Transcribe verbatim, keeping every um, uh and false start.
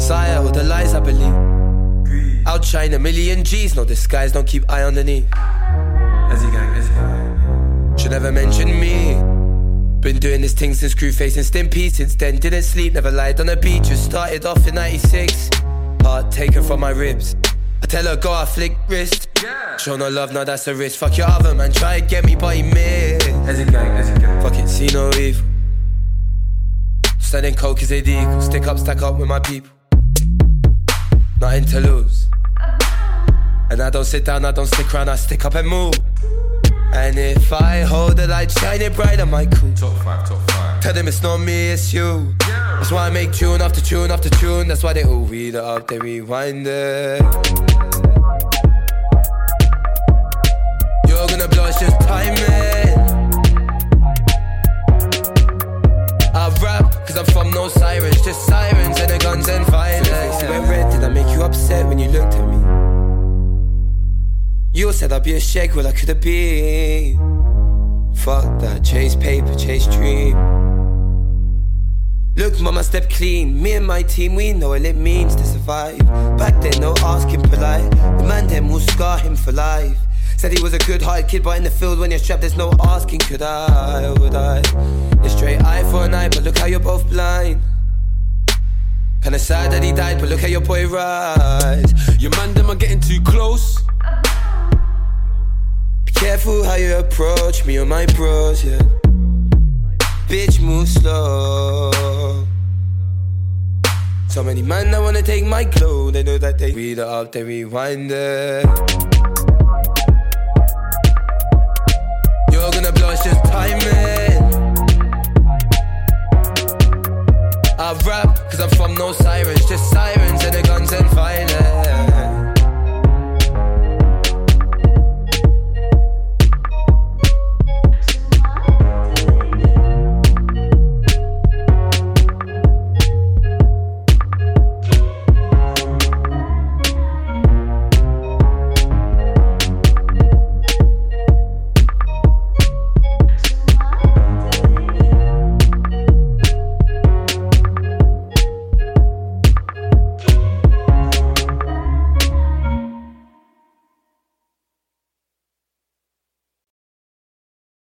Sire, all the lies I believe. Outshine a million G's, no disguise, don't keep eye underneath. As you gang, as you gang. Should never mention me. Been doing this thing since Screwface and Stimpy. Since then didn't sleep, never lied on the beach. Just started off in ninety-six. Heart taken from my ribs. I tell her go, I flick wrist. Yeah. Show no love, now that's a risk. Fuck your other man, try and get me but he missed. As you gang, as you gang. Fuck it, see no evil. Standing coke is illegal. Stick up, stack up with my people. Nothing to lose. And I don't sit down, I don't stick around, I stick up and move. And if I hold the light shining bright, I might cool. Top five, top five. Tell them it's not me, it's you. Yeah. That's why I make tune after tune after tune. That's why they all read it up, they rewind it. You're gonna blow, it's just timing. I rap, cause I'm from no sirens. Just sirens and the guns and violence. You went red, did I make you upset when you looked at me? You said I'd be a shake, well I could've been. Fuck that, chase paper, chase dream. Look mama, step clean. Me and my team, we know what it means to survive. Back then, no asking polite. The man them will scar him for life. Said he was a good-hearted kid, but in the field when you're strapped, there's no asking, could I, or would I? A straight eye for an eye, but look how you're both blind. Kinda sad that he died, but look how your boy rise. Your man them are getting too close. Careful how you approach me or my bros, yeah. Bitch, move slow. So many men that wanna take my clothes. They know that they read it up, they rewind it. You're gonna blow, it's just timing. I rap, cause I'm from no sirens. Just sirens and the guns and violence.